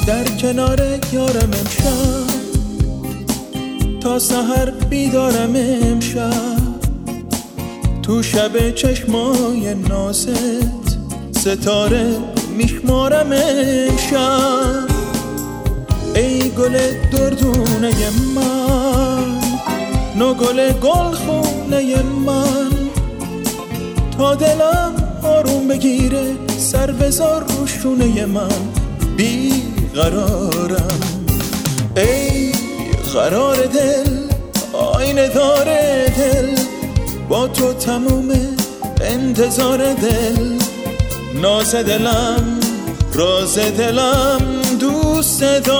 در کنار یارم امشب، تا سحر بیدارم امشب. تو شب چشمای نازت ستاره میشمارم امشب. ای گل دردونه من، نو گل گلخونه من، تا دلم آروم بگیره سر بذار رو شونه من. بی قرارم ای قرار دل، آینه داره دل، با تو تموم انتظار دل. ناز دلم راز دلم دوست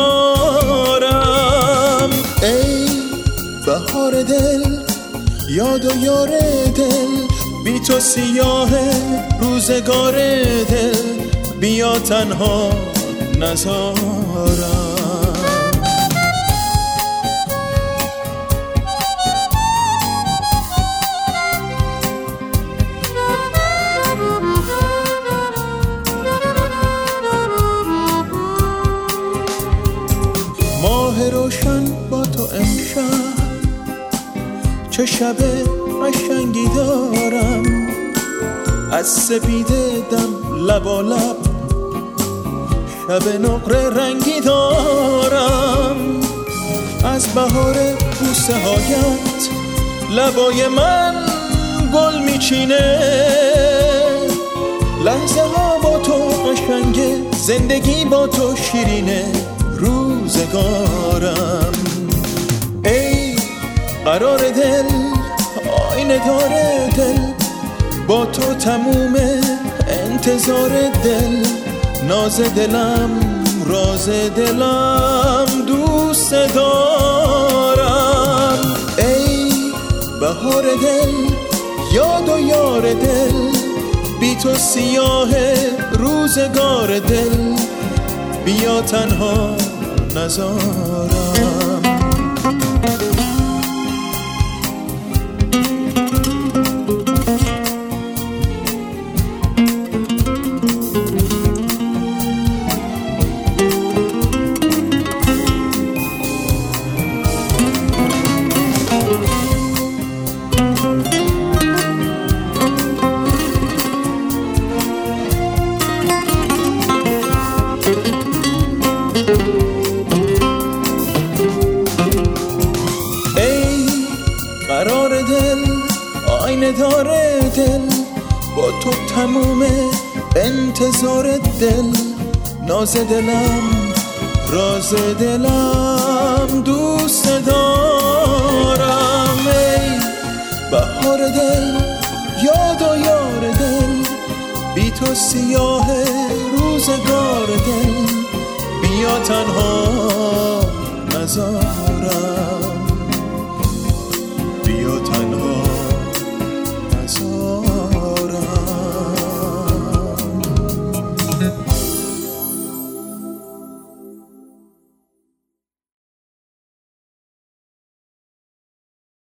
دارم. ای بهار دل، یاد و یار دل، بی تو سیاه روزگار دل. بیا تنها نذارم. ماه روشن با تو امشب، چه شب قشنگی دارم. از سپیده دم لب لب، شب نقره رنگی دارم. از بهار بوسه هایت لبای من گل میچینه. لحظه ها با تو قشنگه، زندگی با تو شیرینه. روزگارم ای قرار دل، آینه داره دل، با تو تموم انتظار دل. ناز دلم راز دلم دوست دارم. ای بهار دل، یاد و یار دل، بی تو سیاه روزگار دل. بیا تنها نذارم. قرار دل، آینه داره دل، با تو تموم انتظار دل. ناز دلم راز دلم دوست دارم. ای بهار دل، یاد و یار دل، بی تو سیاه روزگار دل. بیا تنها